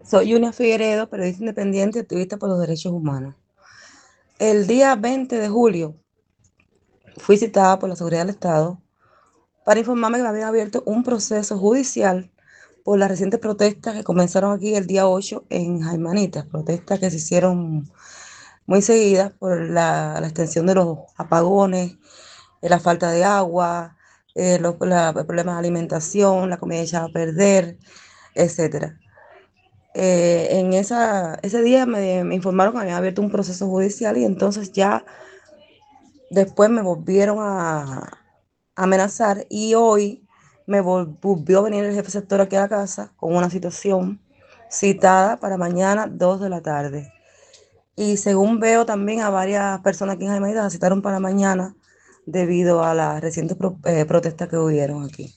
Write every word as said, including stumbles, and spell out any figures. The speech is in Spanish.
Soy Junia Figueredo, periodista independiente y activista por los derechos humanos. El día veinte de julio fui citada por la Seguridad del Estado para informarme que me habían abierto un proceso judicial por las recientes protestas que comenzaron aquí el día ocho en Jaimanitas, protestas que se hicieron muy seguidas por la, la extensión de los apagones, de la falta de agua, eh, los la, problemas de alimentación, la comida echada a perder, etcétera. Eh, en esa, ese día me, me informaron que habían abierto un proceso judicial y entonces ya después me volvieron a, a amenazar y hoy me volvió a venir el jefe sector aquí a la casa con una situación citada para mañana dos de la tarde. Y según veo también a varias personas aquí en Jaime las citaron para mañana debido a las recientes pro, eh, protestas que hubieron aquí.